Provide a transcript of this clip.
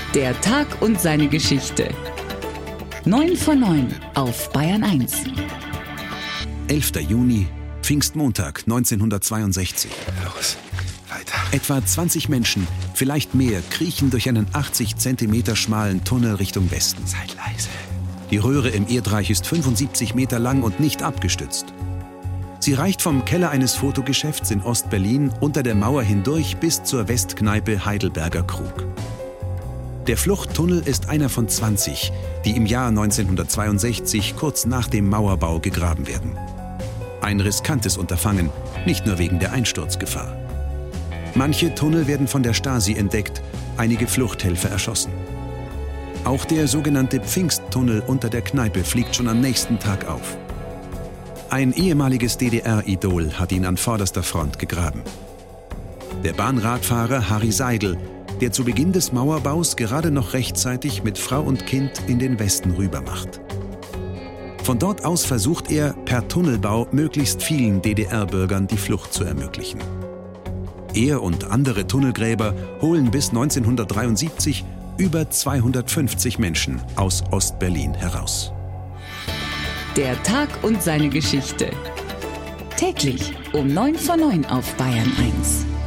Der Tag und seine Geschichte. 9 von 9 auf Bayern 1. 11. Juni, Pfingstmontag 1962. Los, weiter. Etwa 20 Menschen, vielleicht mehr, kriechen durch einen 80 cm schmalen Tunnel Richtung Westen. Seid leise. Die Röhre im Erdreich ist 75 Meter lang und nicht abgestützt. Sie reicht vom Keller eines Fotogeschäfts in Ost-Berlin unter der Mauer hindurch bis zur Westkneipe Heidelberger Krug. Der Fluchttunnel ist einer von 20, die im Jahr 1962 kurz nach dem Mauerbau gegraben werden. Ein riskantes Unterfangen, nicht nur wegen der Einsturzgefahr. Manche Tunnel werden von der Stasi entdeckt, einige Fluchthelfer erschossen. Auch der sogenannte Pfingsttunnel unter der Kneipe fliegt schon am nächsten Tag auf. Ein ehemaliges DDR-Idol hat ihn an vorderster Front gegraben. Der Bahnradfahrer Harry Seidel, der zu Beginn des Mauerbaus gerade noch rechtzeitig mit Frau und Kind in den Westen rübermacht. Von dort aus versucht er, per Tunnelbau möglichst vielen DDR-Bürgern die Flucht zu ermöglichen. Er und andere Tunnelgräber holen bis 1973 über 250 Menschen aus Ost-Berlin heraus. Der Tag und seine Geschichte. Täglich um 9 von 9 auf Bayern 1.